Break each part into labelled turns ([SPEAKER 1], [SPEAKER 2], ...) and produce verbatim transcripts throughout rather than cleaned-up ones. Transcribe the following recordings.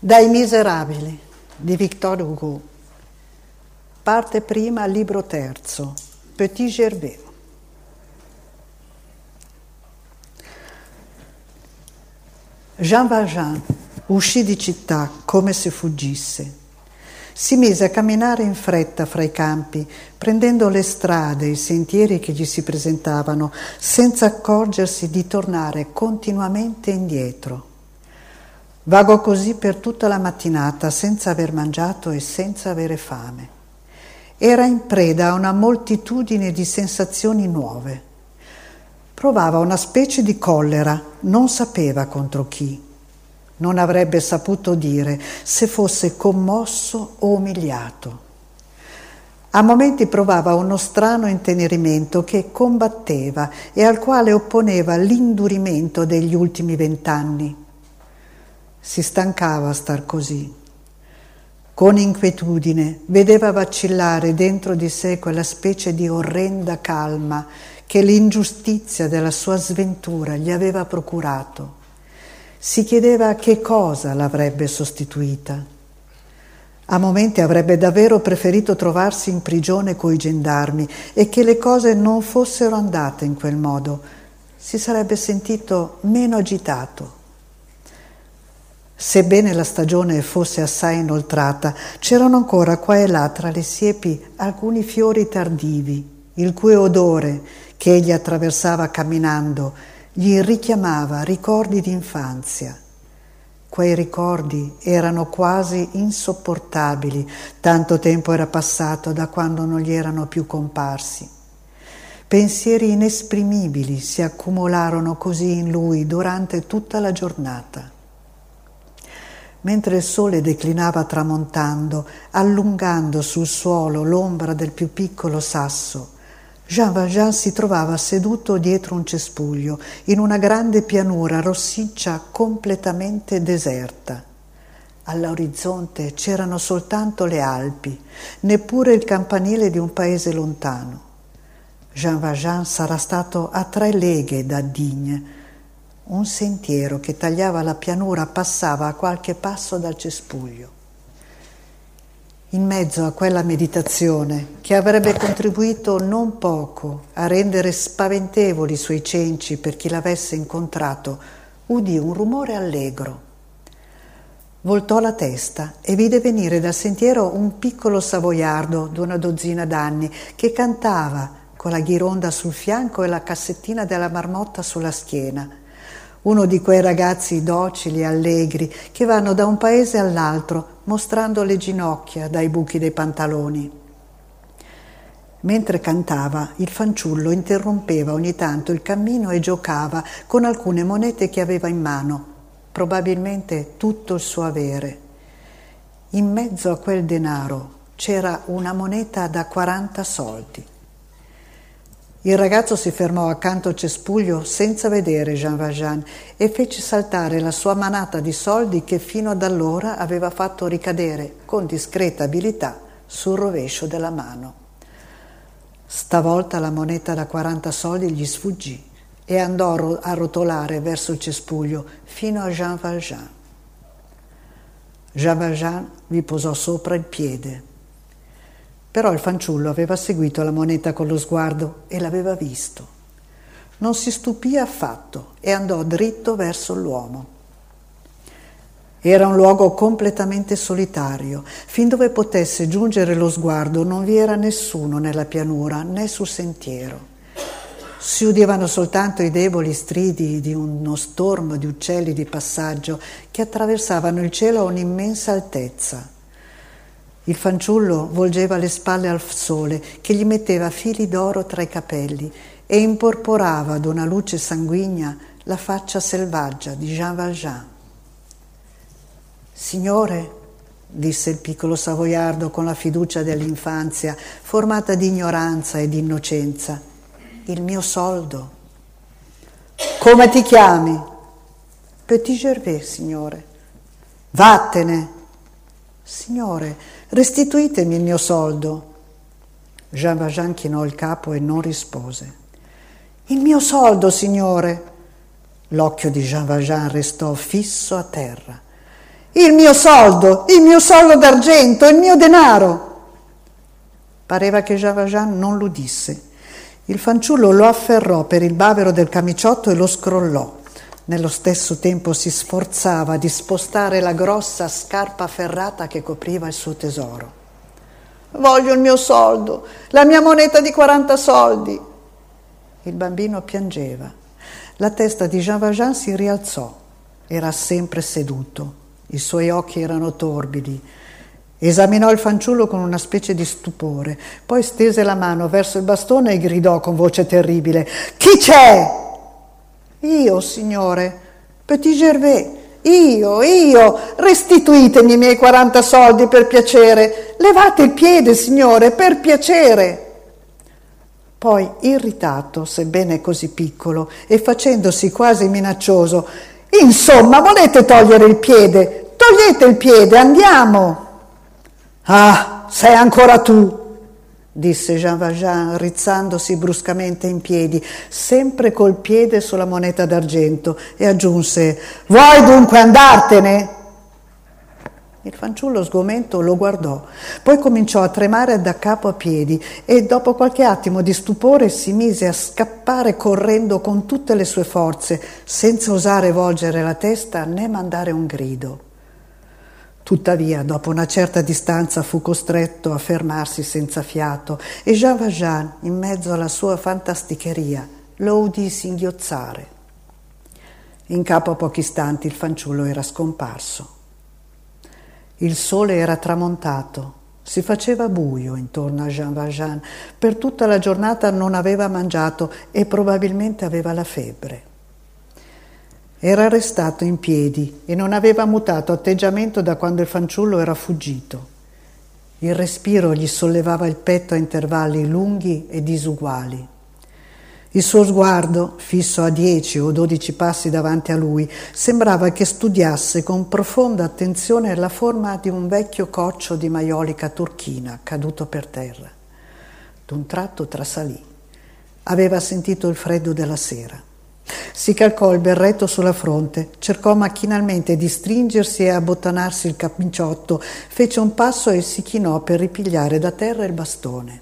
[SPEAKER 1] Dai Miserabili di Victor Hugo. Parte prima, libro terzo, Petit Gervais. Jean Valjean uscì di città come se fuggisse. Si mise a camminare in fretta fra i campi, prendendo le strade e i sentieri che gli si presentavano, senza accorgersi di tornare continuamente indietro. Vagò così per tutta la mattinata, senza aver mangiato e senza avere fame. Era in preda a una moltitudine di sensazioni nuove. Provava una specie di collera, non sapeva contro chi. Non avrebbe saputo dire se fosse commosso o umiliato. A momenti provava uno strano intenerimento che combatteva e al quale opponeva l'indurimento degli ultimi vent'anni. Si stancava a star così. Con inquietudine vedeva vacillare dentro di sé quella specie di orrenda calma che l'ingiustizia della sua sventura gli aveva procurato. Si chiedeva che cosa l'avrebbe sostituita. A momenti avrebbe davvero preferito trovarsi in prigione coi gendarmi e che le cose non fossero andate in quel modo. Si sarebbe sentito meno agitato. Sebbene la stagione fosse assai inoltrata, c'erano ancora qua e là tra le siepi alcuni fiori tardivi, il cui odore, che egli attraversava camminando, gli richiamava ricordi d'infanzia. Quei ricordi erano quasi insopportabili, tanto tempo era passato da quando non gli erano più comparsi. Pensieri inesprimibili si accumularono così in lui durante tutta la giornata. Mentre il sole declinava tramontando, allungando sul suolo l'ombra del più piccolo sasso, Jean Valjean si trovava seduto dietro un cespuglio, in una grande pianura rossiccia completamente deserta. All'orizzonte c'erano soltanto le Alpi, neppure il campanile di un paese lontano. Jean Valjean sarà stato a tre leghe da Digne. Un sentiero che tagliava la pianura passava a qualche passo dal cespuglio. In mezzo a quella meditazione, che avrebbe contribuito non poco a rendere spaventevoli i suoi cenci per chi l'avesse incontrato, udì un rumore allegro. Voltò la testa e vide venire dal sentiero un piccolo savoiardo d'una dozzina d'anni che cantava con la ghironda sul fianco e la cassettina della marmotta sulla schiena. Uno di quei ragazzi docili e allegri che vanno da un paese all'altro mostrando le ginocchia dai buchi dei pantaloni. Mentre cantava, il fanciullo interrompeva ogni tanto il cammino e giocava con alcune monete che aveva in mano, probabilmente tutto il suo avere. In mezzo a quel denaro c'era una moneta da quaranta soldi. Il ragazzo si fermò accanto al cespuglio senza vedere Jean Valjean e fece saltare la sua manata di soldi che fino ad allora aveva fatto ricadere con discreta abilità sul rovescio della mano. Stavolta la moneta da quaranta soldi gli sfuggì e andò a rotolare verso il cespuglio fino a Jean Valjean. Jean Valjean vi posò sopra il piede. Però il fanciullo aveva seguito la moneta con lo sguardo e l'aveva visto. Non si stupì affatto e andò dritto verso l'uomo. Era un luogo completamente solitario. Fin dove potesse giungere lo sguardo non vi era nessuno nella pianura né sul sentiero. Si udivano soltanto i deboli stridi di uno stormo di uccelli di passaggio che attraversavano il cielo a un'immensa altezza. Il fanciullo volgeva le spalle al sole che gli metteva fili d'oro tra i capelli e imporporava ad una luce sanguigna la faccia selvaggia di Jean Valjean. «Signore», disse il piccolo savoiardo con la fiducia dell'infanzia, formata di ignoranza e di innocenza, «il mio soldo». «Come ti chiami?» «Petit Gervais, signore». «Vattene!» «Signore, restituitemi il mio soldo». Jean Valjean chinò il capo e non rispose. «Il mio soldo, signore!» L'occhio di Jean Valjean restò fisso a terra il mio soldo, il mio soldo d'argento, il mio denaro. Pareva che Jean Valjean non l'udisse. Il fanciullo lo afferrò per il bavero del camiciotto e lo scrollò. Nello stesso tempo si sforzava di spostare la grossa scarpa ferrata che copriva il suo tesoro. Voglio il mio soldo, la mia moneta di quaranta soldi. Il bambino piangeva. La testa di Jean Valjean si rialzò. Era sempre seduto. I suoi occhi erano torbidi. Esaminò il fanciullo con una specie di stupore, poi stese la mano verso il bastone e gridò con voce terribile: «Chi c'è?» «Io, signore, Petit Gervais, io, io, restituitemi i miei quaranta soldi per piacere, levate il piede, signore, per piacere!» Poi, irritato, sebbene così piccolo, e facendosi quasi minaccioso: «Insomma, volete togliere il piede? Togliete il piede, andiamo!» «Ah, sei ancora tu!» disse Jean Valjean, rizzandosi bruscamente in piedi, sempre col piede sulla moneta d'argento, e aggiunse: «Vuoi dunque andartene?» Il fanciullo sgomento lo guardò, poi cominciò a tremare da capo a piedi e dopo qualche attimo di stupore si mise a scappare correndo con tutte le sue forze, senza osare volgere la testa né mandare un grido. Tuttavia, dopo una certa distanza, fu costretto a fermarsi senza fiato e Jean Valjean, in mezzo alla sua fantasticheria, lo udì singhiozzare. In capo a pochi istanti il fanciullo era scomparso. Il sole era tramontato, si faceva buio intorno a Jean Valjean. Per tutta la giornata non aveva mangiato e probabilmente aveva la febbre. Era restato in piedi e non aveva mutato atteggiamento da quando il fanciullo era fuggito. Il respiro gli sollevava il petto a intervalli lunghi e disuguali. Il suo sguardo, fisso a dieci o dodici passi davanti a lui, sembrava che studiasse con profonda attenzione la forma di un vecchio coccio di maiolica turchina caduto per terra. D'un tratto trasalì. Aveva sentito il freddo della sera. Si calcò il berretto sulla fronte, cercò macchinalmente di stringersi e abbottonarsi il camiciotto, fece un passo e si chinò per ripigliare da terra il bastone.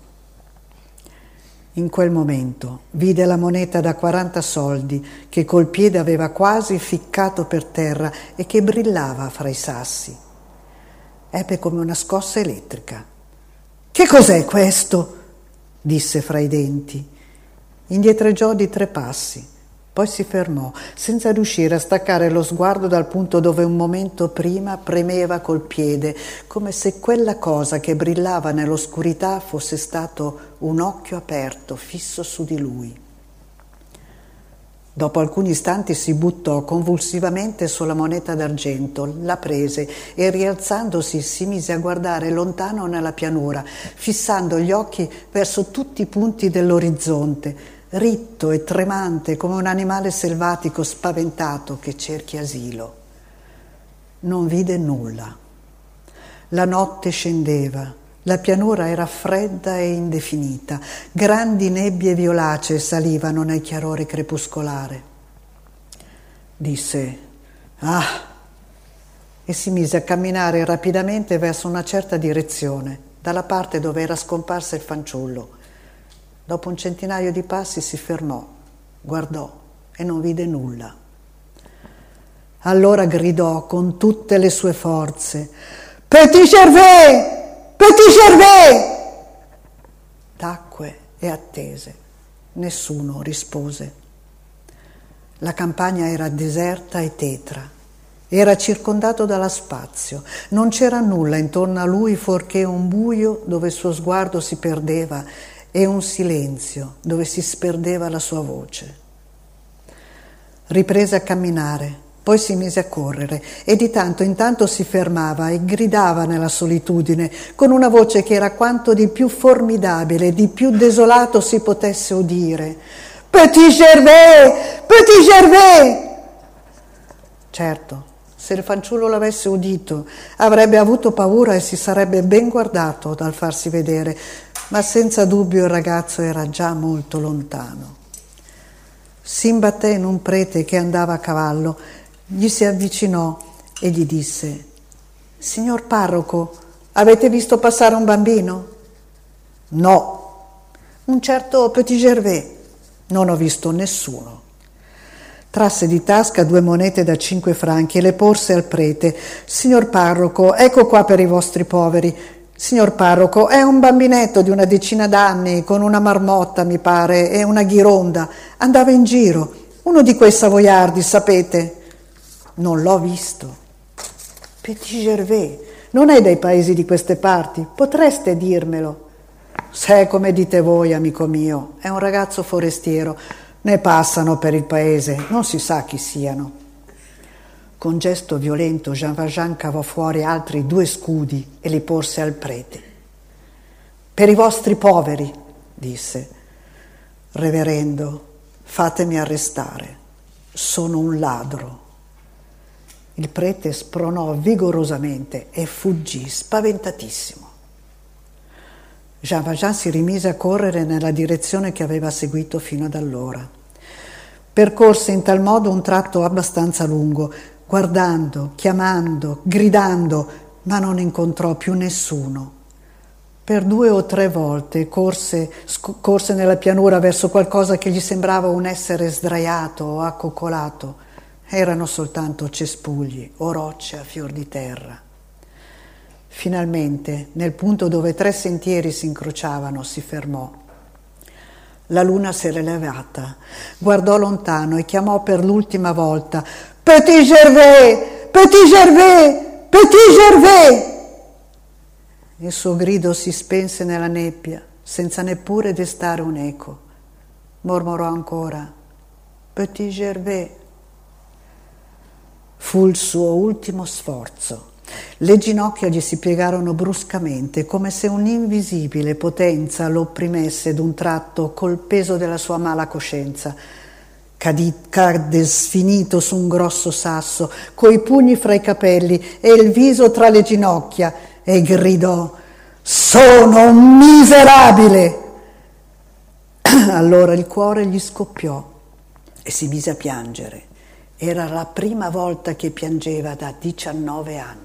[SPEAKER 1] In quel momento vide la moneta da quaranta soldi che col piede aveva quasi ficcato per terra e che brillava fra i sassi. Ebbe come una scossa elettrica. «Che cos'è questo?» disse fra i denti. Indietreggiò di tre passi. Poi si fermò, senza riuscire a staccare lo sguardo dal punto dove un momento prima premeva col piede, come se quella cosa che brillava nell'oscurità fosse stato un occhio aperto, fisso su di lui. Dopo alcuni istanti si buttò convulsivamente sulla moneta d'argento, la prese e rialzandosi si mise a guardare lontano nella pianura, fissando gli occhi verso tutti i punti dell'orizzonte, ritto e tremante come un animale selvatico spaventato che cerchi asilo. Non vide nulla. La notte scendeva, la pianura era fredda e indefinita, grandi nebbie violacee salivano nel chiarore crepuscolare. Disse: «Ah!» e si mise a camminare rapidamente verso una certa direzione, dalla parte dove era scomparsa il fanciullo. Dopo un centinaio di passi si fermò, guardò e non vide nulla. Allora gridò con tutte le sue forze: «Petit Gervais! Petit Gervais!» Tacque e attese. Nessuno rispose. La campagna era deserta e tetra. Era circondato dalla spazio. Non c'era nulla intorno a lui fuorché un buio dove il suo sguardo si perdeva e un silenzio dove si sperdeva la sua voce. Riprese a camminare, poi si mise a correre e di tanto in tanto si fermava e gridava nella solitudine con una voce che era quanto di più formidabile, di più desolato si potesse udire: «Petit Gervais! Petit Gervais!» Certo, se il fanciullo l'avesse udito, avrebbe avuto paura e si sarebbe ben guardato dal farsi vedere, ma senza dubbio il ragazzo era già molto lontano. Si imbatté in un prete che andava a cavallo, gli si avvicinò e gli disse: Signor parroco, avete visto passare un bambino? No. Un certo Petit Gervais? Non ho visto nessuno. Trasse di tasca due monete da cinque franchi e le porse al prete. Signor parroco, ecco qua per i vostri poveri. Signor parroco, è un bambinetto di una decina d'anni, con una marmotta, mi pare, e una ghironda. Andava in giro. Uno di quei savoiardi, sapete? Non l'ho visto. Petit Gervais, non è dei paesi di queste parti? Potreste dirmelo. Se è come dite voi, amico mio, è un ragazzo forestiero. Ne passano per il paese, non si sa chi siano. Con gesto violento Jean Valjean cavò fuori altri due scudi e li porse al prete. Per i vostri poveri, disse. Reverendo, fatemi arrestare. Sono un ladro. Il prete spronò vigorosamente e fuggì, spaventatissimo. Jean Valjean si rimise a correre nella direzione che aveva seguito fino ad allora. Percorse in tal modo un tratto abbastanza lungo, guardando, chiamando, gridando, ma non incontrò più nessuno. Per due o tre volte corse, sc- corse nella pianura verso qualcosa che gli sembrava un essere sdraiato o accoccolato. Erano soltanto cespugli o rocce a fior di terra. Finalmente, nel punto dove tre sentieri si incrociavano, si fermò. La luna si era levata, guardò lontano e chiamò per l'ultima volta: Petit Gervais! Petit Gervais! Petit Gervais! Il suo grido si spense nella nebbia, senza neppure destare un eco. Mormorò ancora: Petit Gervais. Fu il suo ultimo sforzo. Le ginocchia gli si piegarono bruscamente, come se un'invisibile potenza lo opprimesse d'un tratto col peso della sua mala coscienza. Cadì, cadde sfinito su un grosso sasso, coi pugni fra i capelli e il viso tra le ginocchia, e gridò: «Sono un miserabile!» Allora il cuore gli scoppiò e si mise a piangere. Era la prima volta che piangeva da diciannove anni.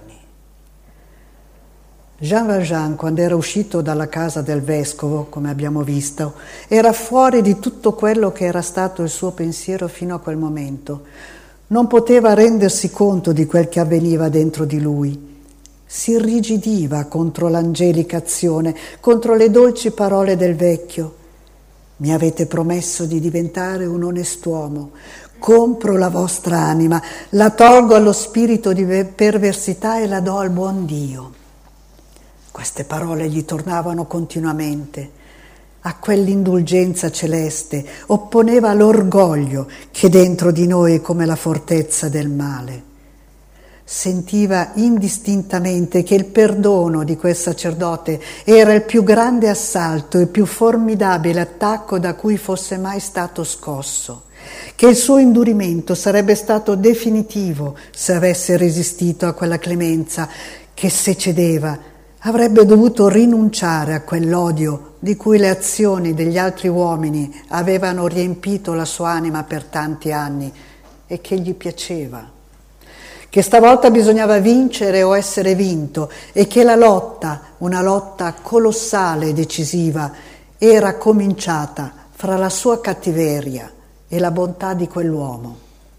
[SPEAKER 1] Jean Valjean, quando era uscito dalla casa del vescovo, come abbiamo visto, era fuori di tutto quello che era stato il suo pensiero fino a quel momento. Non poteva rendersi conto di quel che avveniva dentro di lui. Si irrigidiva contro l'angelica azione, contro le dolci parole del vecchio. «Mi avete promesso di diventare un onest'uomo. Compro la vostra anima, la tolgo allo spirito di perversità e la do al buon Dio». Queste parole gli tornavano continuamente. A quell'indulgenza celeste opponeva l'orgoglio che dentro di noi è come la fortezza del male. Sentiva indistintamente che il perdono di quel sacerdote era il più grande assalto, il più formidabile attacco da cui fosse mai stato scosso, che il suo indurimento sarebbe stato definitivo se avesse resistito a quella clemenza, che se cedeva avrebbe dovuto rinunciare a quell'odio di cui le azioni degli altri uomini avevano riempito la sua anima per tanti anni e che gli piaceva. Che stavolta bisognava vincere o essere vinto e che la lotta, una lotta colossale e decisiva, era cominciata fra la sua cattiveria e la bontà di quell'uomo.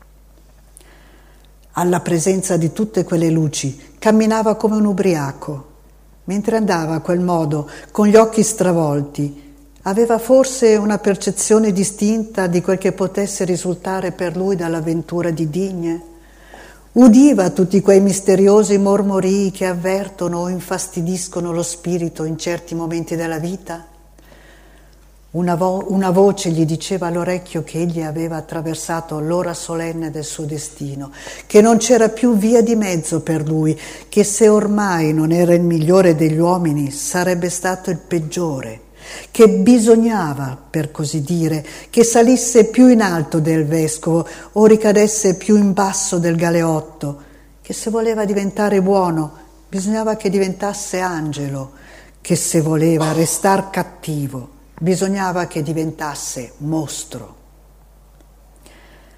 [SPEAKER 1] Alla presenza di tutte quelle luci camminava come un ubriaco. Mentre andava a quel modo, con gli occhi stravolti, aveva forse una percezione distinta di quel che potesse risultare per lui dall'avventura di Digne? Udiva tutti quei misteriosi mormorii che avvertono o infastidiscono lo spirito in certi momenti della vita? Una, vo- una voce gli diceva all'orecchio che egli aveva attraversato l'ora solenne del suo destino, che non c'era più via di mezzo per lui, che se ormai non era il migliore degli uomini sarebbe stato il peggiore, che bisognava, per così dire, che salisse più in alto del vescovo o ricadesse più in basso del galeotto, che se voleva diventare buono bisognava che diventasse angelo, che se voleva restar cattivo bisognava che diventasse mostro.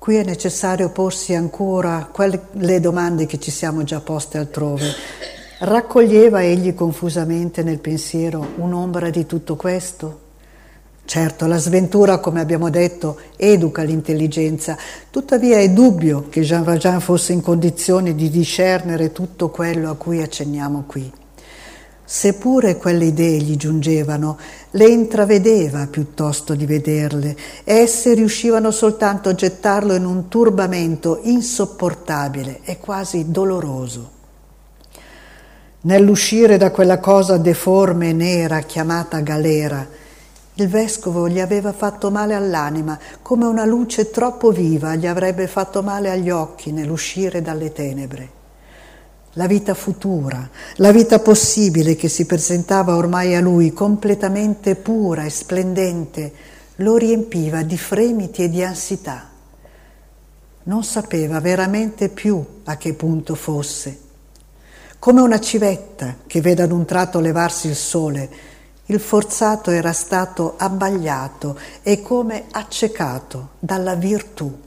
[SPEAKER 1] Qui è necessario porsi ancora quelle domande che ci siamo già poste altrove. Raccoglieva egli confusamente nel pensiero un'ombra di tutto questo? Certo, la sventura, come abbiamo detto, educa l'intelligenza, tuttavia è dubbio che Jean Valjean fosse in condizione di discernere tutto quello a cui accenniamo qui. Seppure quelle idee gli giungevano, le intravedeva piuttosto di vederle, e esse riuscivano soltanto a gettarlo in un turbamento insopportabile e quasi doloroso. Nell'uscire da quella cosa deforme e nera chiamata galera, il vescovo gli aveva fatto male all'anima, come una luce troppo viva gli avrebbe fatto male agli occhi nell'uscire dalle tenebre. La vita futura, la vita possibile che si presentava ormai a lui completamente pura e splendente, lo riempiva di fremiti e di ansietà. Non sapeva veramente più a che punto fosse. Come una civetta che vede ad un tratto levarsi il sole, il forzato era stato abbagliato e come accecato dalla virtù.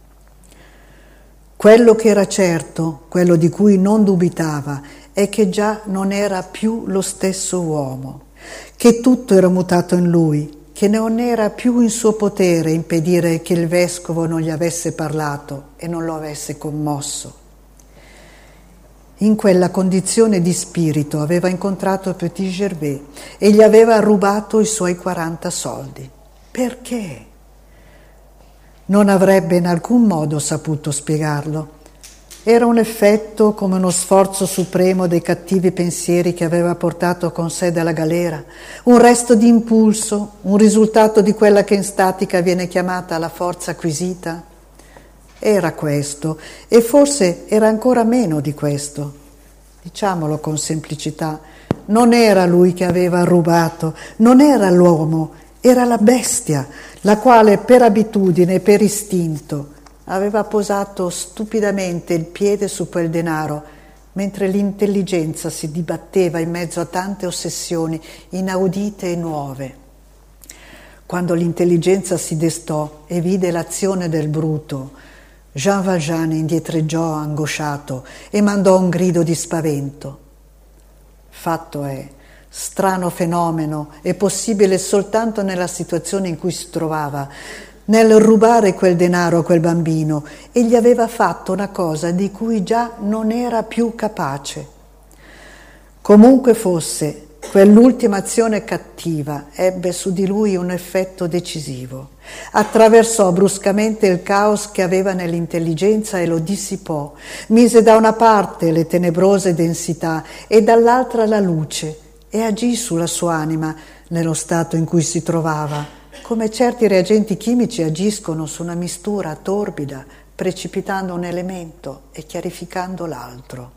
[SPEAKER 1] Quello che era certo, quello di cui non dubitava, è che già non era più lo stesso uomo, che tutto era mutato in lui, che non era più in suo potere impedire che il vescovo non gli avesse parlato e non lo avesse commosso. In quella condizione di spirito aveva incontrato Petit Gervais e gli aveva rubato i suoi quaranta soldi. Perché? Non avrebbe in alcun modo saputo spiegarlo. Era un effetto come uno sforzo supremo dei cattivi pensieri che aveva portato con sé dalla galera, un resto di impulso, un risultato di quella che in statica viene chiamata la forza acquisita. Era questo, e forse era ancora meno di questo. Diciamolo con semplicità, non era lui che aveva rubato, non era l'uomo, era la bestia, la quale per abitudine e per istinto aveva posato stupidamente il piede su quel denaro, mentre l'intelligenza si dibatteva in mezzo a tante ossessioni inaudite e nuove. Quando l'intelligenza si destò e vide l'azione del bruto, Jean Valjean indietreggiò angosciato e mandò un grido di spavento. Fatto è, strano fenomeno, è possibile soltanto nella situazione in cui si trovava, nel rubare quel denaro a quel bambino, e gli aveva fatto una cosa di cui già non era più capace. Comunque fosse, quell'ultima azione cattiva ebbe su di lui un effetto decisivo. Attraversò bruscamente il caos che aveva nell'intelligenza e lo dissipò, mise da una parte le tenebrose densità e dall'altra la luce e agì sulla sua anima nello stato in cui si trovava, come certi reagenti chimici agiscono su una mistura torbida, precipitando un elemento e chiarificando l'altro.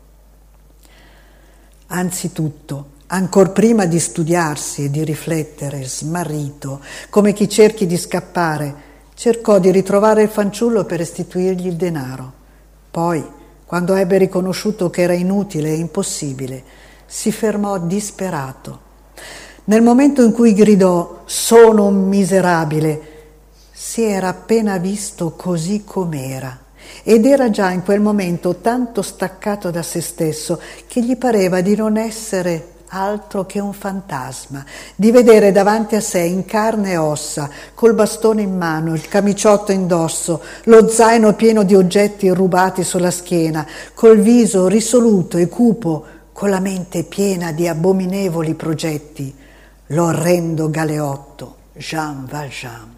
[SPEAKER 1] Anzitutto, ancor prima di studiarsi e di riflettere, smarrito, come chi cerchi di scappare, cercò di ritrovare il fanciullo per restituirgli il denaro. Poi, quando ebbe riconosciuto che era inutile e impossibile, si fermò disperato. Nel momento in cui gridò «Sono un miserabile», si era appena visto così com'era ed era già in quel momento tanto staccato da se stesso che gli pareva di non essere altro che un fantasma, di vedere davanti a sé in carne e ossa, col bastone in mano, il camiciotto indosso, lo zaino pieno di oggetti rubati sulla schiena, col viso risoluto e cupo, con la mente piena di abominevoli progetti, l'orrendo galeotto Jean Valjean.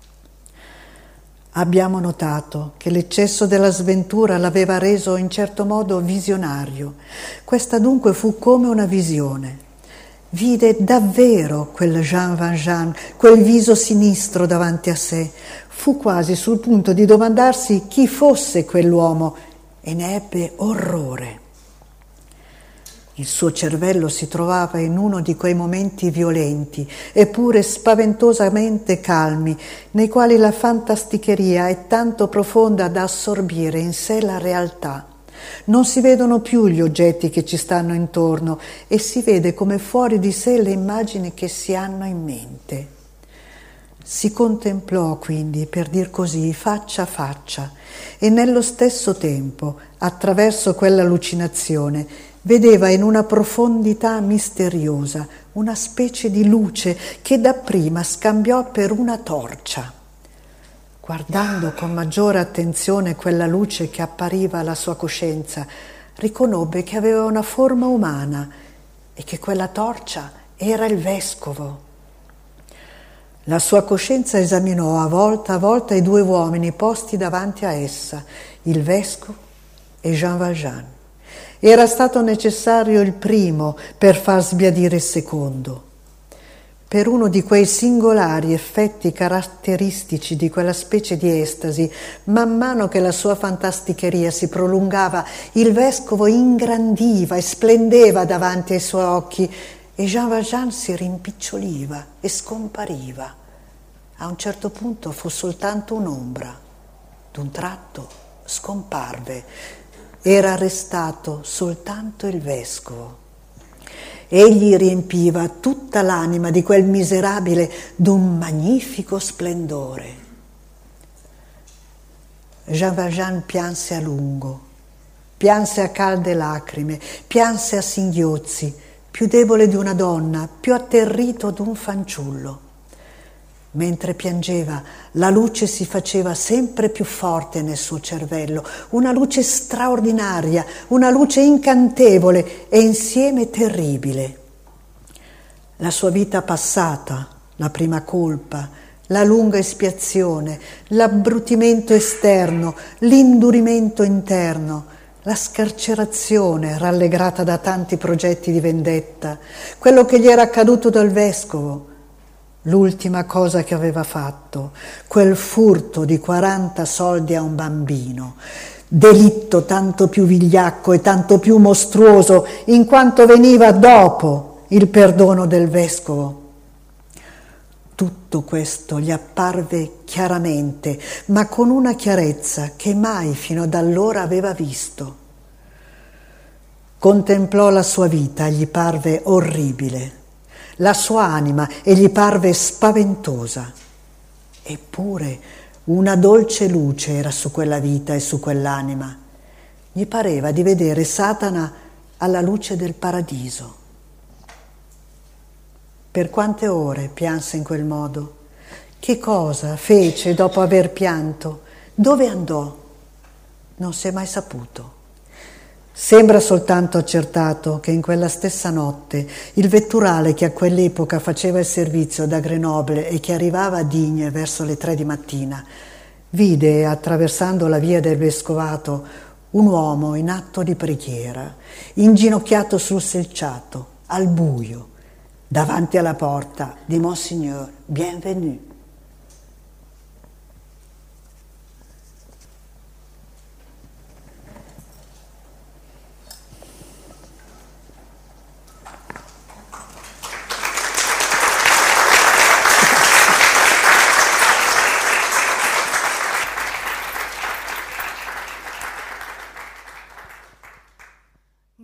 [SPEAKER 1] Abbiamo notato che l'eccesso della sventura l'aveva reso in certo modo visionario. Questa dunque fu come una visione. Vide davvero quel Jean Valjean, quel viso sinistro davanti a sé. Fu quasi sul punto di domandarsi chi fosse quell'uomo e ne ebbe orrore. Il suo cervello si trovava in uno di quei momenti violenti, eppure spaventosamente calmi, nei quali la fantasticheria è tanto profonda da assorbire in sé la realtà. Non si vedono più gli oggetti che ci stanno intorno e si vede come fuori di sé le immagini che si hanno in mente. Si contemplò quindi, per dir così, faccia a faccia, e nello stesso tempo, attraverso quell'allucinazione, vedeva in una profondità misteriosa una specie di luce che dapprima scambiò per una torcia. Guardando con maggiore attenzione quella luce che appariva alla sua coscienza, riconobbe che aveva una forma umana e che quella torcia era il vescovo. La sua coscienza esaminò a volta a volta i due uomini posti davanti a essa, il vescovo e Jean Valjean. Era stato necessario il primo per far sbiadire il secondo. Per uno di quei singolari effetti caratteristici di quella specie di estasi, man mano che la sua fantasticheria si prolungava, il vescovo ingrandiva e splendeva davanti ai suoi occhi e Jean Valjean si rimpiccioliva e scompariva. A un certo punto fu soltanto un'ombra. D'un tratto scomparve. Era restato soltanto il vescovo. Egli riempiva tutta l'anima di quel miserabile d'un magnifico splendore. Jean Valjean pianse a lungo, pianse a calde lacrime, pianse a singhiozzi, più debole di una donna, più atterrito d'un fanciullo. Mentre piangeva, la luce si faceva sempre più forte nel suo cervello, una luce straordinaria, una luce incantevole e insieme terribile. La sua vita passata, la prima colpa, la lunga espiazione, l'abbrutimento esterno, l'indurimento interno, la scarcerazione rallegrata da tanti progetti di vendetta, quello che gli era accaduto dal vescovo, l'ultima cosa che aveva fatto, quel furto di quaranta soldi a un bambino, delitto tanto più vigliacco e tanto più mostruoso in quanto veniva dopo il perdono del vescovo. Tutto questo gli apparve chiaramente, ma con una chiarezza che mai fino ad allora aveva visto. Contemplò la sua vita, gli parve orribile. La sua anima e gli parve spaventosa. Eppure una dolce luce era su quella vita e su quell'anima. Gli pareva di vedere Satana alla luce del paradiso. Per quante ore pianse in quel modo? Che cosa fece dopo aver pianto? Dove andò? Non si è mai saputo. Sembra soltanto accertato che in quella stessa notte il vetturale che a quell'epoca faceva il servizio da Grenoble e che arrivava a Digne verso le tre di mattina, vide, attraversando la via del Vescovato, un uomo in atto di preghiera, inginocchiato sul selciato, al buio, davanti alla porta di Monsignor Bienvenu.